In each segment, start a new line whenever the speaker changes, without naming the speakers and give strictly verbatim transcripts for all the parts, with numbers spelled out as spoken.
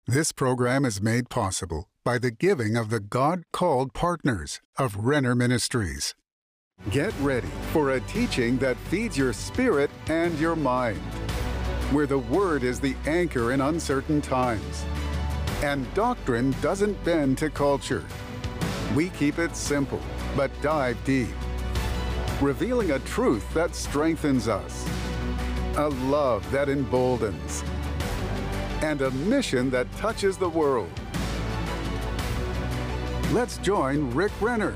This program is made possible by the giving of the God-called partners of Renner Ministries. Get ready for a teaching that feeds your spirit and your mind, where the Word is the anchor in uncertain times, and doctrine doesn't bend to culture. We keep it simple, but dive deep, revealing a truth that strengthens us, a love that emboldens, and a mission that touches the world. Let's join Rick Renner.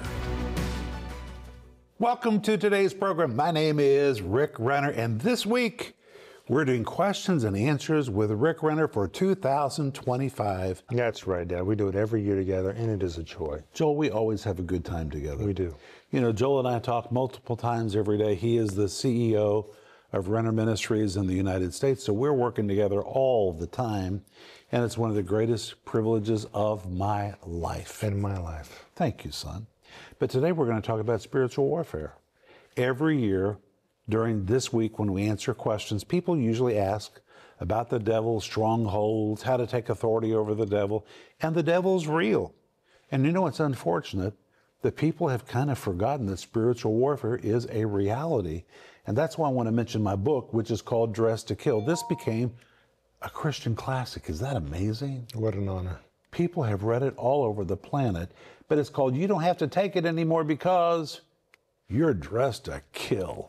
Welcome to today's program. My name is Rick Renner, and this week we're doing questions and answers with Rick Renner for two thousand twenty-five.
That's right, Dad. We do it every year together, and it is a joy.
Joel, we always have a good time together.
We do.
You know, Joel and I talk multiple times every day. He is the C E O of Renner Ministries in the United States, so we're working together all the time, and it's one of the greatest privileges of my life.
In my life.
Thank you, son. But today we're going to talk about spiritual warfare. Every year during this week when we answer questions, people usually ask about the devil's strongholds, how to take authority over the devil, and the devil's real. And you know, it's unfortunate that people have kind of forgotten that spiritual warfare is a reality. And that's why I want to mention my book, which is called Dressed to Kill. This became a Christian classic. Is that amazing?
What an honor.
People have read it all over the planet, but it's called You Don't Have to Take It Anymore Because You're Dressed to Kill.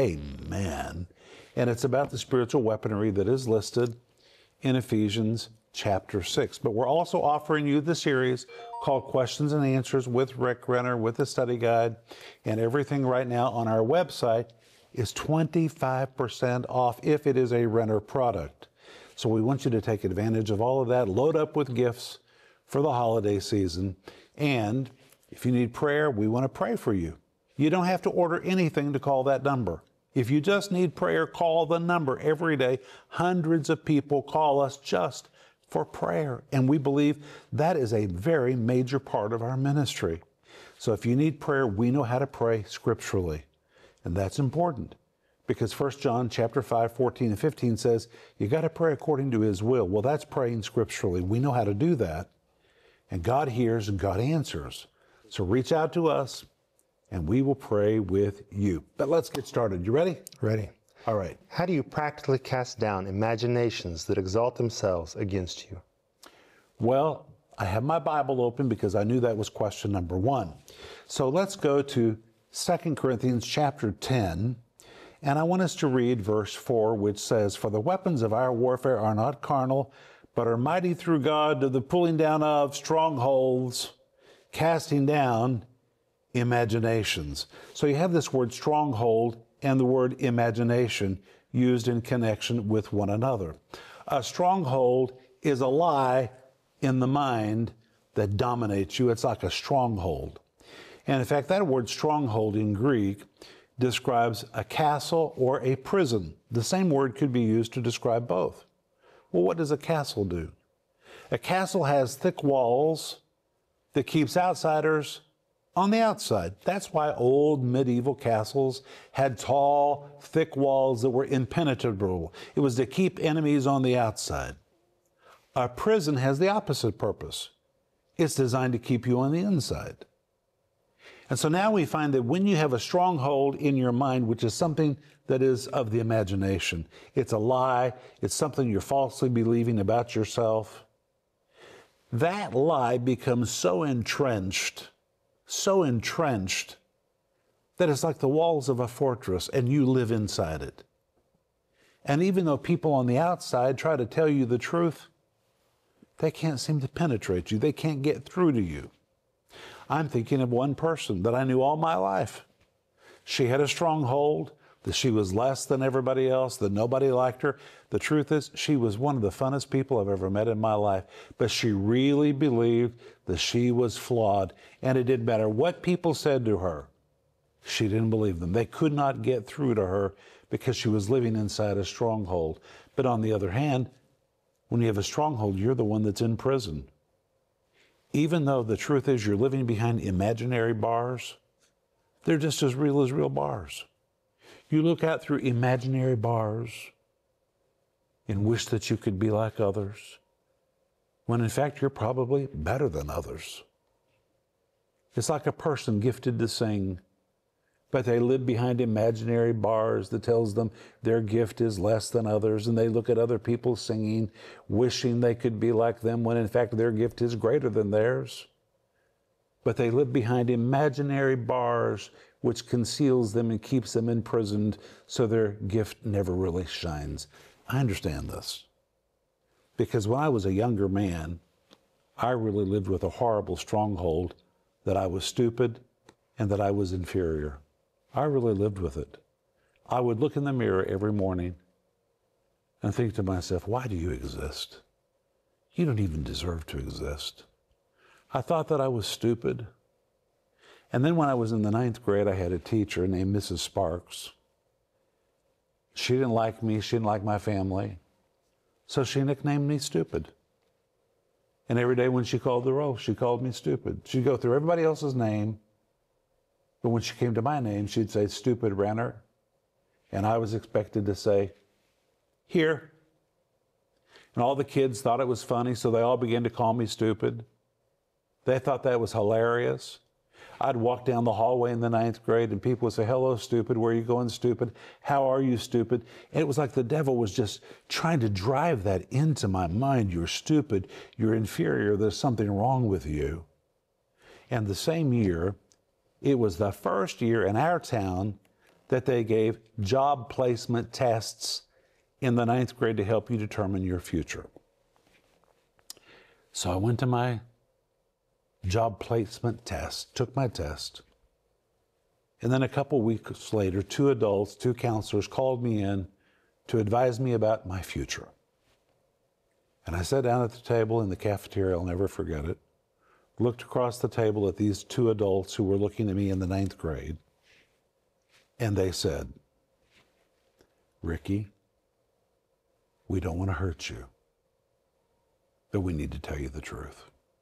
Amen. And it's about the spiritual weaponry that is listed in Ephesians chapter six. But we're also offering you the series called Questions and Answers with Rick Renner with a study guide. And everything right now on our website is twenty-five percent off if it is a Renner product. So we want you to take advantage of all of that, load up with gifts for the holiday season. And if you need prayer, we want to pray for you. You don't have to order anything to call that number. If you just need prayer, call the number every day. Hundreds of people call us just for prayer. And we believe that is a very major part of our ministry. So if you need prayer, we know how to pray scripturally. And that's important because First John chapter five, fourteen and fifteen says, you got to pray according to his will. Well, that's praying scripturally. We know how to do that. And God hears and God answers. So reach out to us and we will pray with you. But let's get started. You ready?
Ready.
All right.
How do you practically cast down imaginations that exalt themselves against you?
Well, I have my Bible open because I knew that was question number one. So let's go to Second Corinthians chapter ten, and I want us to read verse four, which says, For the weapons of our warfare are not carnal, but are mighty through God to the pulling down of strongholds, casting down imaginations. So you have this word stronghold and the word imagination used in connection with one another. A stronghold is a lie in the mind that dominates you. It's like a stronghold. And in fact, that word stronghold in Greek describes a castle or a prison. The same word could be used to describe both. Well, what does a castle do? A castle has thick walls that keeps outsiders on the outside. That's why old medieval castles had tall, thick walls that were impenetrable. It was to keep enemies on the outside. A prison has the opposite purpose. It's designed to keep you on the inside. And so now we find that when you have a stronghold in your mind, which is something that is of the imagination, it's a lie, it's something you're falsely believing about yourself, that lie becomes so entrenched, so entrenched, that it's like the walls of a fortress and you live inside it. And even though people on the outside try to tell you the truth, they can't seem to penetrate you. They can't get through to you. I'm thinking of one person that I knew all my life. She had a stronghold, that she was less than everybody else, that nobody liked her. The truth is, she was one of the funnest people I've ever met in my life. But she really believed that she was flawed. And it didn't matter what people said to her. She didn't believe them. They could not get through to her because she was living inside a stronghold. But on the other hand, when you have a stronghold, you're the one that's in prison. Even though the truth is you're living behind imaginary bars, they're just as real as real bars. You look out through imaginary bars and wish that you could be like others. when in fact you're probably better than others. It's like a person gifted to sing, but they live behind imaginary bars that tells them their gift is less than others, and they look at other people singing, wishing they could be like them, when in fact their gift is greater than theirs. But they live behind imaginary bars which conceals them and keeps them imprisoned, so their gift never really shines. I understand this. Because when I was a younger man, I really lived with a horrible stronghold that I was stupid and that I was inferior. I really lived with it. I would look in the mirror every morning and think to myself, why do you exist? You don't even deserve to exist. I thought that I was stupid. And then when I was in the ninth grade, I had a teacher named Missus Sparks. She didn't like me. She didn't like my family. So she nicknamed me Stupid. And every day when she called the roll, she called me Stupid. She'd go through everybody else's name, but when she came to my name, she'd say, Stupid Renner. And I was expected to say, here. And all the kids thought it was funny, so they all began to call me Stupid. They thought that was hilarious. I'd walk down the hallway in the ninth grade and people would say, hello, Stupid, where are you going, Stupid? How are you, Stupid? And it was like the devil was just trying to drive that into my mind. You're stupid, you're inferior, there's something wrong with you. And the same year, it was the first year in our town that they gave job placement tests in the ninth grade to help you determine your future. So I went to my job placement test, took my test. And then a couple weeks later, two adults, two counselors called me in to advise me about my future. And I sat down at the table in the cafeteria, I'll never forget it, looked across the table at these two adults who were looking at me in the ninth grade, and they said, Ricky, we don't want to hurt you, but we need to tell you the truth.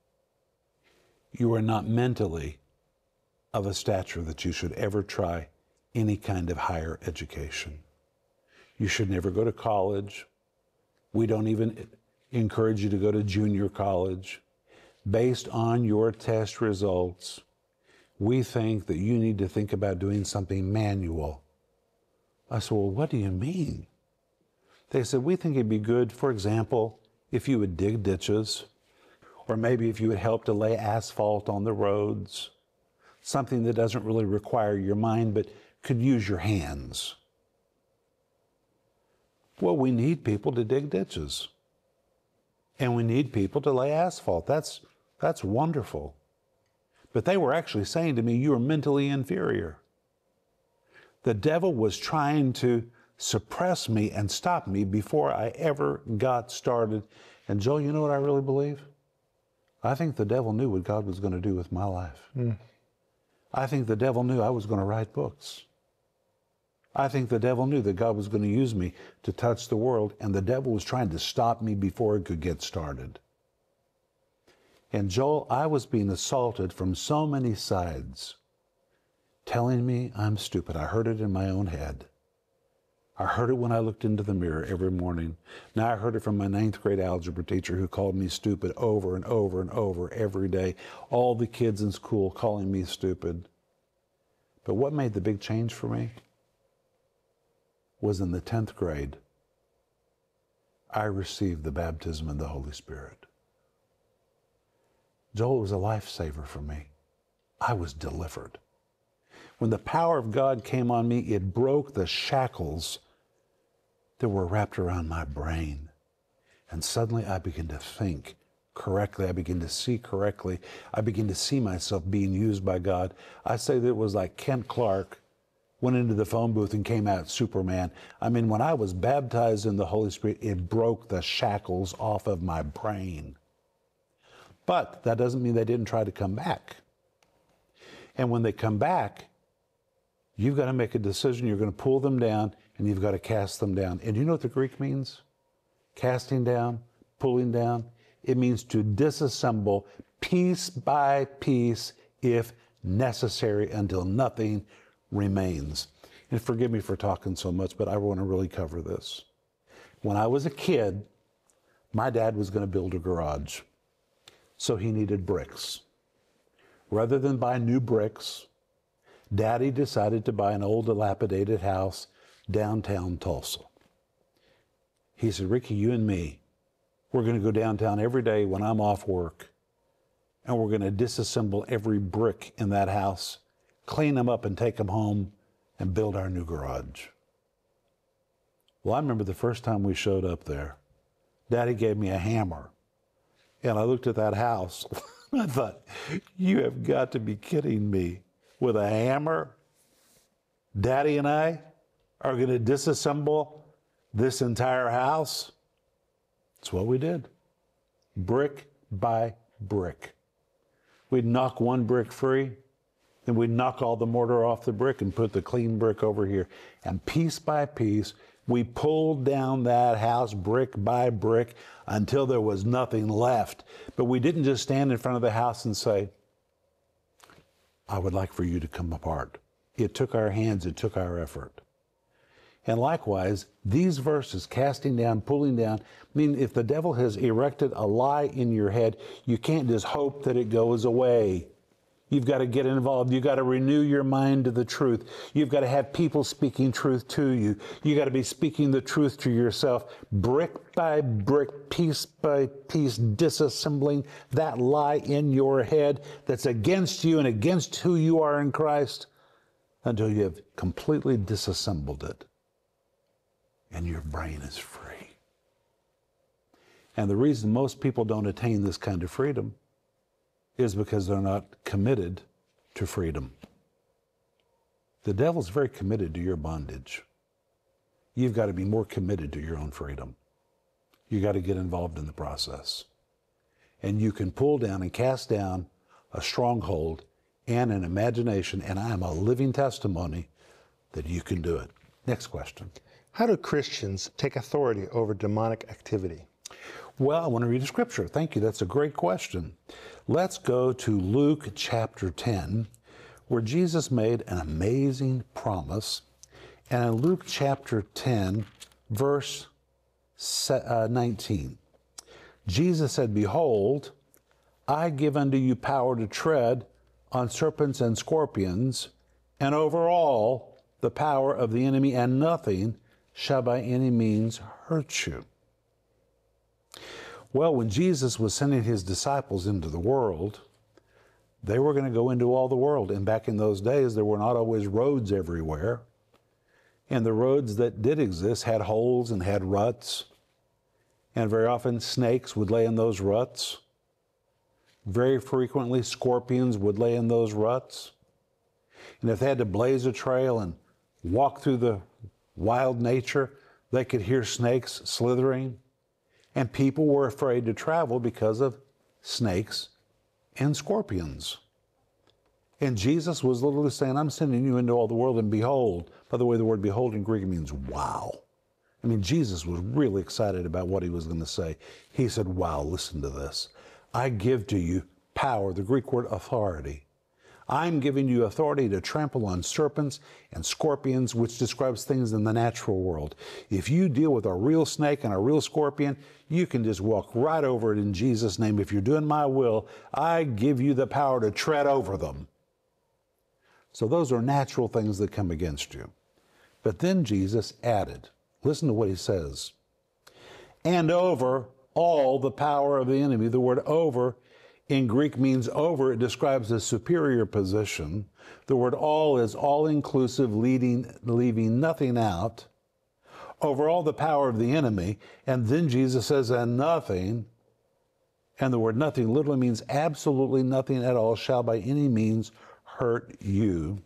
You are not mentally of a stature that you should ever try any kind of higher education. You should never go to college. We don't even encourage you to go to junior college. Based on your test results, we think that you need to think about doing something manual. I said, well, what do you mean? They said, we think it'd be good, for example, if you would dig ditches, or maybe if you would help to lay asphalt on the roads, something that doesn't really require your mind, but could use your hands. Well, we need people to dig ditches. And we need people to lay asphalt. That's, that's wonderful. But they were actually saying to me, you are mentally inferior. The devil was trying to suppress me and stop me before I ever got started. And Joel, you know what I really believe? I think the devil knew what God was going to do with my life. Mm. I think the devil knew I was going to write books. I think the devil knew that God was going to use me to touch the world, and the devil was trying to stop me before it could get started. And Joel, I was being assaulted from so many sides, telling me I'm stupid. I heard it in my own head. I heard it when I looked into the mirror every morning. Now I heard it from my ninth grade algebra teacher who called me stupid over and over and over every day. All the kids in school calling me stupid. But what made the big change for me was in the tenth grade, I received the baptism in the Holy Spirit. Joel, it was a lifesaver for me. I was delivered. When the power of God came on me, it broke the shackles that were wrapped around my brain. And suddenly I began to think correctly. I began to see correctly. I began to see myself being used by God. I say that it was like Kent Clark went into the phone booth and came out Superman. I mean, when I was baptized in the Holy Spirit, it broke the shackles off of my brain. But that doesn't mean they didn't try to come back. And when they come back, you've got to make a decision. You're going to pull them down, and you've got to cast them down. And you know what the Greek means? Casting down, pulling down. It means to disassemble piece by piece, if necessary, until nothing remains. And forgive me for talking so much, but I want to really cover this. When I was a kid, my dad was going to build a garage. So he needed bricks. Rather than buy new bricks, Daddy decided to buy an old dilapidated house downtown Tulsa. He said, Ricky, you and me, we're going to go downtown every day when I'm off work, and we're going to disassemble every brick in that house, clean them up and take them home, and build our new garage. Well, I remember the first time we showed up there, Daddy gave me a hammer, and I looked at that house. I thought, you have got to be kidding me. With a hammer, Daddy and I are going to disassemble this entire house? That's what we did. Brick by brick. We'd knock one brick free, then we'd knock all the mortar off the brick and put the clean brick over here. And piece by piece, we pulled down that house brick by brick until there was nothing left. But we didn't just stand in front of the house and say, I would like for you to come apart. It took our hands, it took our effort. And likewise, these verses, casting down, pulling down, I mean, if the devil has erected a lie in your head, you can't just hope that it goes away. You've got to get involved. You've got to renew your mind to the truth. You've got to have people speaking truth to you. You've got to be speaking the truth to yourself, brick by brick, piece by piece, disassembling that lie in your head that's against you and against who you are in Christ until you have completely disassembled it and your brain is free. And the reason most people don't attain this kind of freedom is because they're not committed to freedom. The devil's very committed to your bondage. You've got to be more committed to your own freedom. You've got to get involved in the process. And you can pull down and cast down a stronghold and an imagination, and I am a living testimony that you can do it. Next question.
How do Christians take authority over demonic activity?
Well, I want to read a scripture. Thank you. That's a great question. Let's go to Luke chapter ten, where Jesus made an amazing promise. And in Luke chapter ten, verse nineteen, Jesus said, Behold, I give unto you power to tread on serpents and scorpions, and over all the power of the enemy, and nothing shall by any means hurt you. Well, when Jesus was sending his disciples into the world, they were going to go into all the world. And back in those days, there were not always roads everywhere. And the roads that did exist had holes and had ruts. And very often snakes would lay in those ruts. Very frequently, scorpions would lay in those ruts. And if they had to blaze a trail and walk through the wild nature, they could hear snakes slithering. And people were afraid to travel because of snakes and scorpions. And Jesus was literally saying, I'm sending you into all the world, and behold. By the way, the word behold in Greek means wow. I mean, Jesus was really excited about what he was going to say. He said, wow, listen to this. I give to you power, the Greek word authority. I'm giving you authority to trample on serpents and scorpions, which describes things in the natural world. If you deal with a real snake and a real scorpion, you can just walk right over it in Jesus' name. If you're doing my will, I give you the power to tread over them. So those are natural things that come against you. But then Jesus added, listen to what he says, and over all the power of the enemy. The word over in Greek means over. It describes a superior position. The word all is all-inclusive, leading, leaving nothing out. Over all the power of the enemy. And then Jesus says, and nothing, and the word nothing literally means absolutely nothing at all, shall by any means hurt you.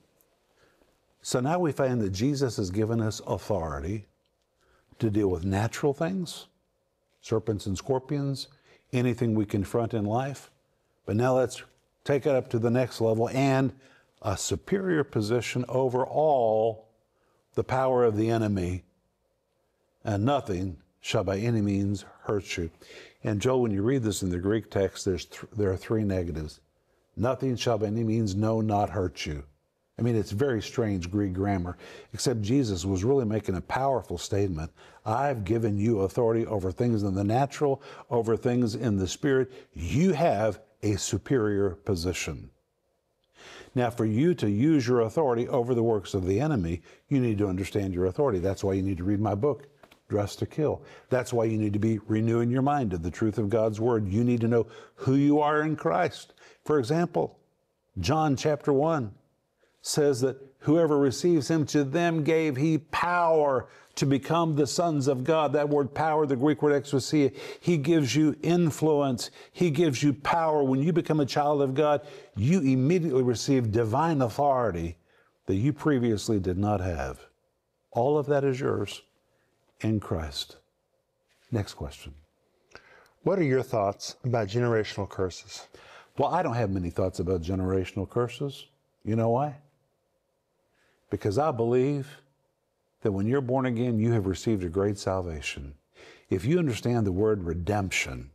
So now we find that Jesus has given us authority to deal with natural things, serpents and scorpions, anything we confront in life. But now let's take it up to the next level, and a superior position over all the power of the enemy, and nothing shall by any means hurt you. And Joel, when you read this in the Greek text, there's th- there are three negatives. Nothing shall by any means, no, not hurt you. I mean, it's very strange Greek grammar, except Jesus was really making a powerful statement. I've given you authority over things in the natural, over things in the spirit. You have a superior position. Now, for you to use your authority over the works of the enemy, you need to understand your authority. That's why you need to read my book, Dressed to Kill. That's why you need to be renewing your mind to the truth of God's word. You need to know who you are in Christ. For example, John chapter one says that whoever receives him, to them gave he power to become the sons of God. That word power, the Greek word exousia, he gives you influence. He gives you power. When you become a child of God, you immediately receive divine authority that you previously did not have. All of that is yours in Christ. Next question.
What are your thoughts about generational curses?
Well, I don't have many thoughts about generational curses. You know why? Because I believe that when you're born again, you have received a great salvation. If you understand the word redemption,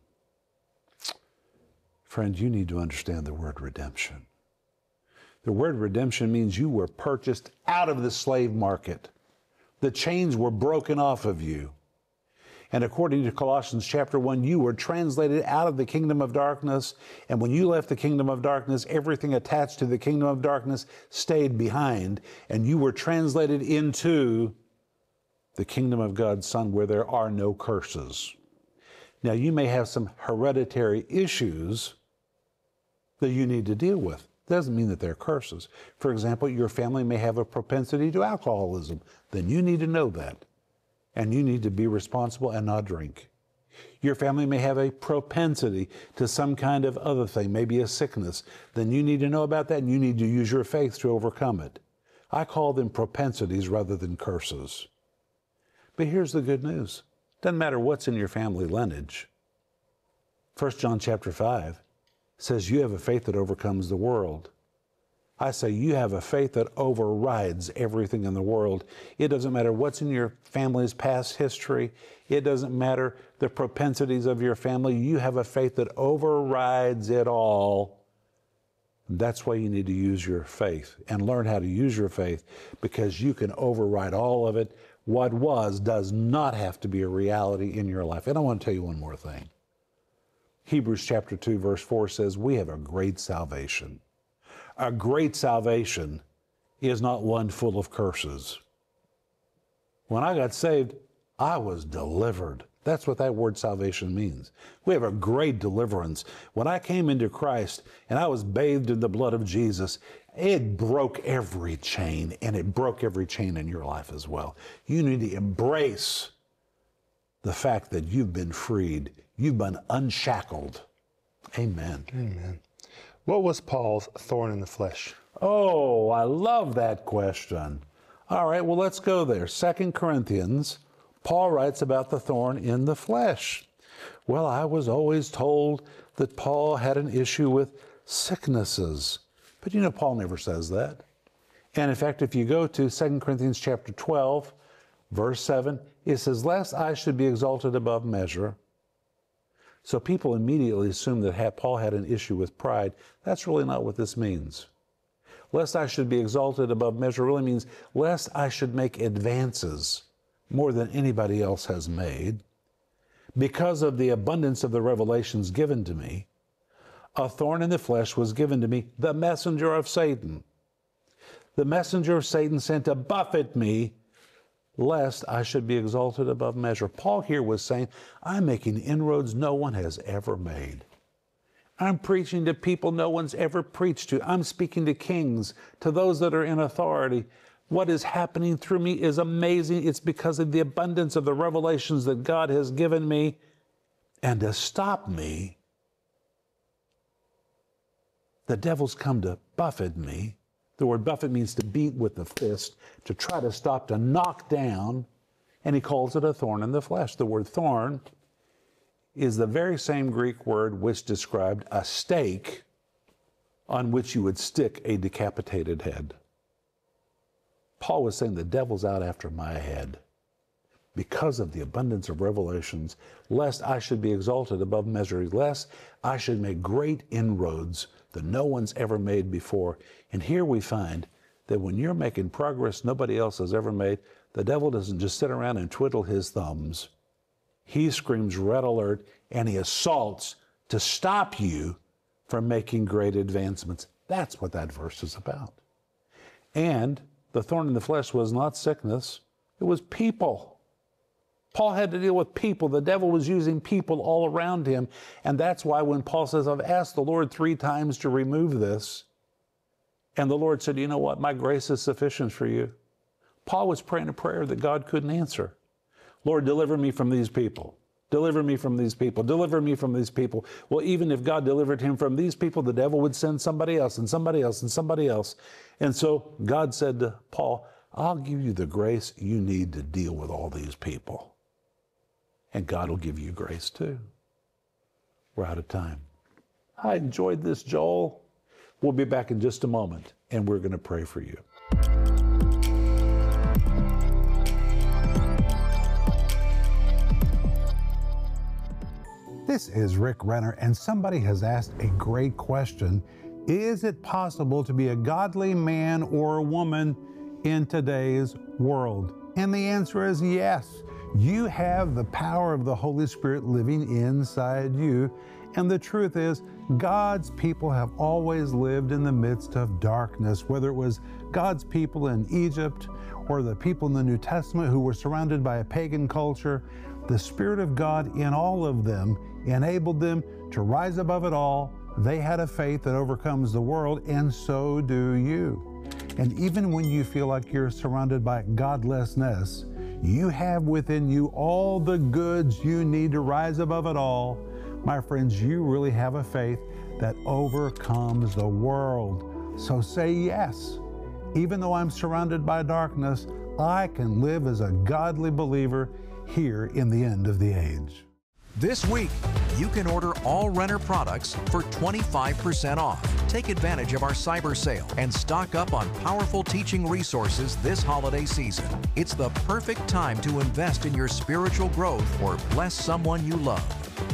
friend, you need to understand the word redemption. The word redemption means you were purchased out of the slave market. The chains were broken off of you. And according to Colossians chapter one, you were translated out of the kingdom of darkness. And when you left the kingdom of darkness, everything attached to the kingdom of darkness stayed behind. And you were translated into the kingdom of God's Son, where there are no curses. Now, you may have some hereditary issues that you need to deal with. Doesn't mean that they're curses. For example, your family may have a propensity to alcoholism. Then you need to know that. And you need to be responsible and not drink. Your family may have a propensity to some kind of other thing, maybe a sickness. Then you need to know about that, and you need to use your faith to overcome it. I call them propensities rather than curses. But here's the good news. Doesn't matter what's in your family lineage. First John chapter five says you have a faith that overcomes the world. I say you have a faith that overrides everything in the world. It doesn't matter what's in your family's past history. It doesn't matter the propensities of your family. You have a faith that overrides it all. That's why you need to use your faith and learn how to use your faith, because you can override all of it. What was does not have to be a reality in your life. And I want to tell you one more thing. Hebrews chapter two, verse four says, we have a great salvation. A great salvation is not one full of curses. When I got saved, I was delivered. That's what that word salvation means. We have a great deliverance. When I came into Christ and I was bathed in the blood of Jesus, it broke every chain, and it broke every chain in your life as well. You need to embrace the fact that you've been freed. You've been unshackled. Amen.
Amen. What was Paul's thorn in the flesh?
Oh, I love that question. All right, well, let's go there. Second Corinthians, Paul writes about the thorn in the flesh. Well, I was always told that Paul had an issue with sicknesses. But you know, Paul never says that. And in fact, if you go to Second Corinthians chapter twelve, verse seven, it says, lest I should be exalted above measure. So people immediately assume that Paul had an issue with pride. That's really not what this means. Lest I should be exalted above measure really means lest I should make advances more than anybody else has made. Because of the abundance of the revelations given to me, a thorn in the flesh was given to me, the messenger of Satan. The messenger of Satan sent to buffet me, lest I should be exalted above measure. Paul here was saying, I'm making inroads no one has ever made. I'm preaching to people no one's ever preached to. I'm speaking to kings, to those that are in authority. What is happening through me is amazing. It's because of the abundance of the revelations that God has given me. And to stop me, the devil's come to buffet me. The word buffet means to beat with the fist, to try to stop, to knock down, and he calls it a thorn in the flesh. The word thorn is the very same Greek word which described a stake on which you would stick a decapitated head. Paul was saying the devil's out after my head because of the abundance of revelations, lest I should be exalted above measure, lest I should make great inroads that no one's ever made before. And here we find that when you're making progress nobody else has ever made, the devil doesn't just sit around and twiddle his thumbs. He screams red alert and he assaults to stop you from making great advancements. That's what that verse is about. And the thorn in the flesh was not sickness, it was people. Paul had to deal with people. The devil was using people all around him. And that's why when Paul says, I've asked the Lord three times to remove this, and the Lord said, you know what, my grace is sufficient for you. Paul was praying a prayer that God couldn't answer. Lord, deliver me from these people. Deliver me from these people. Deliver me from these people. Well, even if God delivered him from these people, the devil would send somebody else and somebody else and somebody else. And so God said to Paul, I'll give you the grace you need to deal with all these people. And God will give you grace too. We're out of time. I enjoyed this, Joel. We'll be back in just a moment, and we're going to pray for you.
This is Rick Renner, and somebody has asked a great question. Is it possible to be a godly man or a woman in today's world? And the answer is yes. You have the power of the Holy Spirit living inside you. And the truth is, God's people have always lived in the midst of darkness, whether it was God's people in Egypt or the people in the New Testament who were surrounded by a pagan culture. The Spirit of God in all of them enabled them to rise above it all. They had a faith that overcomes the world, and so do you. And even when you feel like you're surrounded by godlessness, you have within you all the goods you need to rise above it all. My friends, you really have a faith that overcomes the world. So say yes. Even though I'm surrounded by darkness, I can live as a godly believer here in the end of the age.
This week, you can order all Renner products for twenty-five percent off. Take advantage of our cyber sale and stock up on powerful teaching resources this holiday season. It's the perfect time to invest in your spiritual growth or bless someone you love.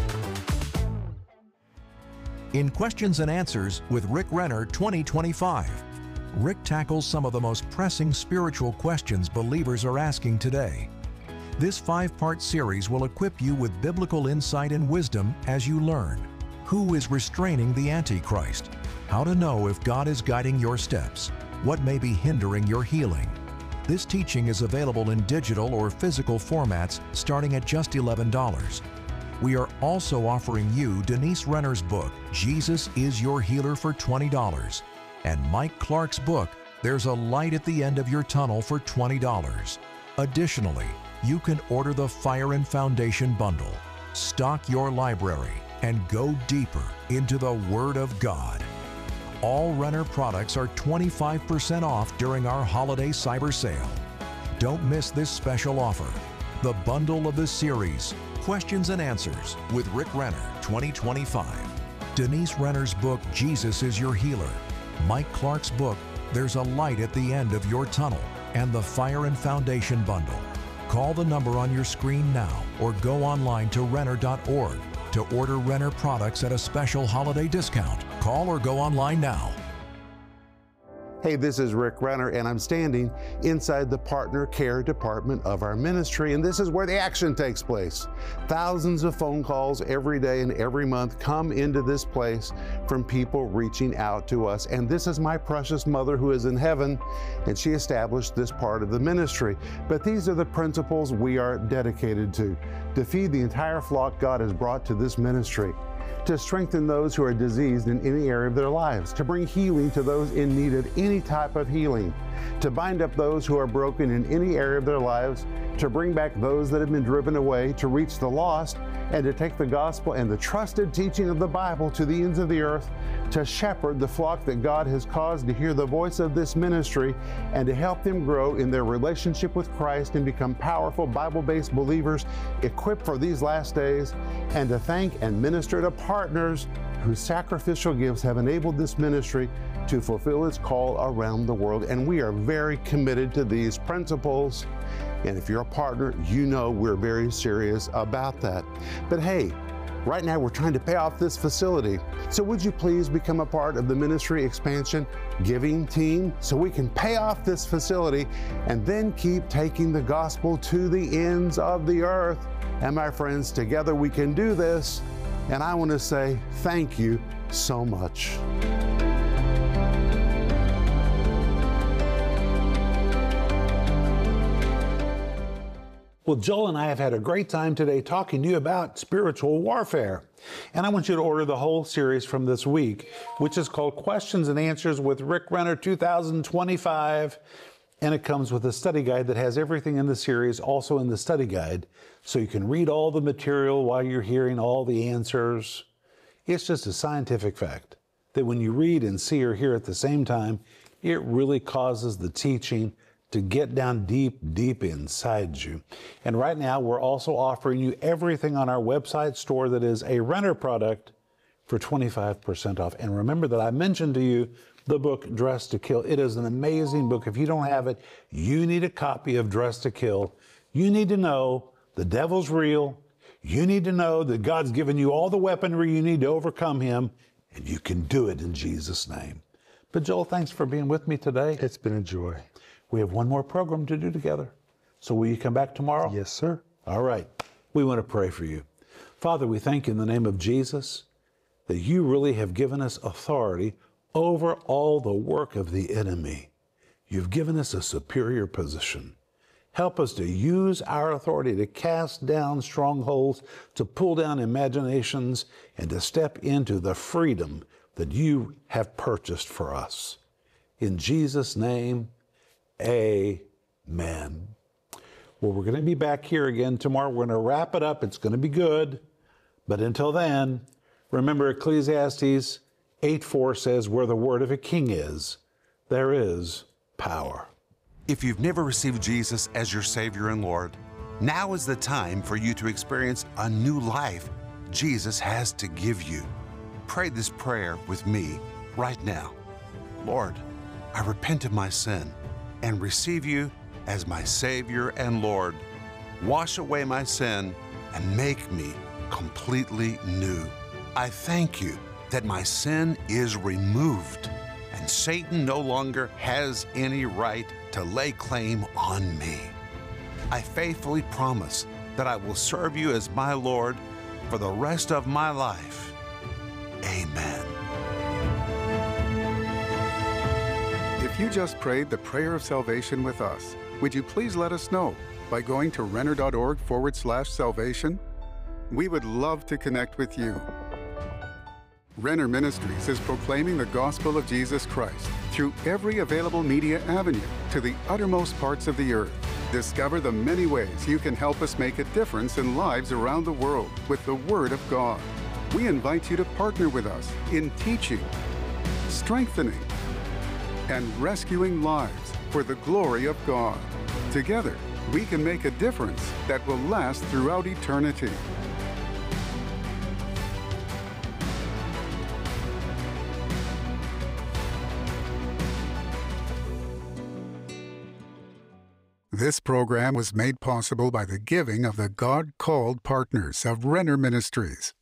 In Questions and Answers with Rick Renner twenty twenty-five, Rick tackles some of the most pressing spiritual questions believers are asking today. This five-part series will equip you with biblical insight and wisdom as you learn. Who is restraining the Antichrist? How to know if God is guiding your steps? What may be hindering your healing? This teaching is available in digital or physical formats starting at just eleven dollars. We are also offering you Denise Renner's book, Jesus is Your Healer, for twenty dollars, and Mike Clark's book, There's a Light at the End of Your Tunnel, for twenty dollars. Additionally, you can order the Fire and Foundation bundle. Stock your library and go deeper into the Word of God. All Renner products are twenty-five percent off during our holiday cyber sale. Don't miss this special offer. The bundle of the series, Questions and Answers with Rick Renner twenty twenty-five. Denise Renner's book, Jesus is Your Healer. Mike Clark's book, There's a Light at the End of Your Tunnel, and the Fire and Foundation bundle. Call the number on your screen now or go online to renner dot org to order Renner products at a special holiday discount. Call or go online now.
Hey, this is Rick Renner, and I'm standing inside the partner care department of our ministry, and this is where the action takes place. Thousands of phone calls every day and every month come into this place from people reaching out to us, and this is my precious mother who is in heaven, and she established this part of the ministry. But these are the principles we are dedicated to, to feed the entire flock God has brought to this ministry, to strengthen those who are diseased in any area of their lives, to bring healing to those in need of any type of healing, to bind up those who are broken in any area of their lives, to bring back those that have been driven away, to reach the lost, and to take the gospel and the trusted teaching of the Bible to the ends of the earth, to shepherd the flock that God has caused to hear the voice of this ministry, and to help them grow in their relationship with Christ and become powerful Bible-based believers equipped for these last days, and to thank and minister to partners whose sacrificial gifts have enabled this ministry to fulfill its call around the world. And we are very committed to these principles. And if you're a partner, you know we're very serious about that. But hey, Right now, we're trying to pay off this facility. So would you please become a part of the ministry expansion giving team so we can pay off this facility and then keep taking the gospel to the ends of the earth? And my friends, together we can do this. And I want to say thank you so much.
Well, Joel and I have had a great time today talking to you about spiritual warfare. And I want you to order the whole series from this week, which is called Questions and Answers with Rick Renner two thousand twenty-five. And it comes with a study guide that has everything in the series also in the study guide. So you can read all the material while you're hearing all the answers. It's just a scientific fact that when you read and see or hear at the same time, it really causes the teaching to get down deep, deep inside you. And right now, we're also offering you everything on our website store that is a Renner product for twenty-five percent off. And remember that I mentioned to you the book, Dressed to Kill. It is an amazing book. If you don't have it, you need a copy of Dressed to Kill. You need to know the devil's real. You need to know that God's given you all the weaponry you need to overcome him, and you can do it in Jesus' name. But Joel, thanks for being with me today.
It's been a joy.
We have one more program to do together. So will you come back tomorrow?
Yes, sir.
All right. We want to pray for you. Father, we thank you in the name of Jesus that you really have given us authority over all the work of the enemy. You've given us a superior position. Help us to use our authority to cast down strongholds, to pull down imaginations, and to step into the freedom that you have purchased for us. In Jesus' name, amen. Well, we're going to be back here again tomorrow. We're going to wrap it up. It's going to be good. But until then, remember Ecclesiastes eight four says, where the word of a king is, there is power.
If you've never received Jesus as your Savior and Lord, now is the time for you to experience a new life Jesus has to give you. Pray this prayer with me right now. Lord, I repent of my sin and receive you as my Savior and Lord. Wash away my sin and make me completely new. I thank you that my sin is removed and Satan no longer has any right to lay claim on me. I faithfully promise that I will serve you as my Lord for the rest of my life. Amen.
If you just prayed the prayer of salvation with us, would you please let us know by going to renner.org forward slash salvation? We would love to connect with you. Renner Ministries is proclaiming the gospel of Jesus Christ through every available media avenue to the uttermost parts of the earth. Discover the many ways you can help us make a difference in lives around the world with the Word of God. We invite you to partner with us in teaching, strengthening, and rescuing lives for the glory of God. Together, we can make a difference that will last throughout eternity. This program was made possible by the giving of the God-called partners of Renner Ministries.